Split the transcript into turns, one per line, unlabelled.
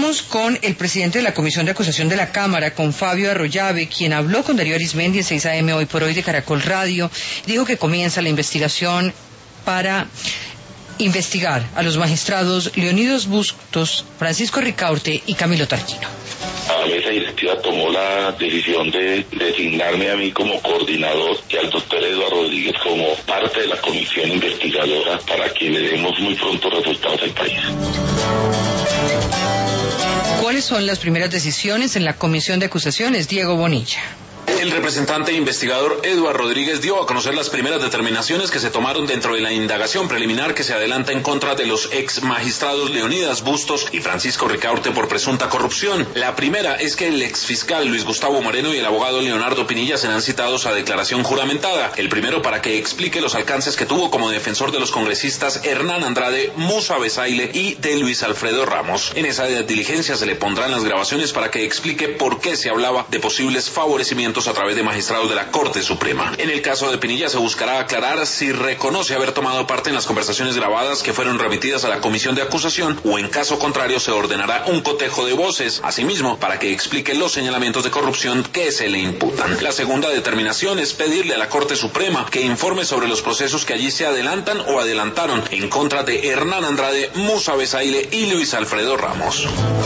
Estamos con el presidente de la Comisión de Acusación de la Cámara, con Fabio Arroyave, quien habló con Darío Arizmendi en 6 AM Hoy por Hoy de Caracol Radio. Dijo que comienza la investigación para investigar a los magistrados Leonidas Bustos, Francisco Ricaurte y Camilo Tarquino.
La mesa directiva tomó la decisión de designarme a mí como coordinador y al doctor Eduardo Rodríguez como parte de la comisión investigadora para que le demos muy pronto resultados al país.
¿Cuáles son las primeras decisiones en la comisión de acusaciones, Diego Bonilla?
El representante investigador Eduardo Rodríguez dio a conocer las primeras determinaciones que se tomaron dentro de la indagación preliminar que se adelanta en contra de los ex magistrados Leonidas Bustos y Francisco Ricaurte por presunta corrupción. La primera es que el ex fiscal Luis Gustavo Moreno y el abogado Leonardo Pinilla serán citados a declaración juramentada. El primero para que explique los alcances que tuvo como defensor de los congresistas Hernán Andrade, Musa Besaile y de Luis Alfredo Ramos. En esa diligencia se le pondrán las grabaciones para que explique por qué se hablaba de posibles favorecimientos a través de magistrados de la Corte Suprema. En el caso de Pinilla se buscará aclarar si reconoce haber tomado parte en las conversaciones grabadas que fueron remitidas a la comisión de acusación o en caso contrario se ordenará un cotejo de voces, asimismo para que explique los señalamientos de corrupción que se le imputan. La segunda determinación es pedirle a la Corte Suprema que informe sobre los procesos que allí se adelantan o adelantaron en contra de Hernán Andrade, Musa Besaile y Luis Alfredo Ramos.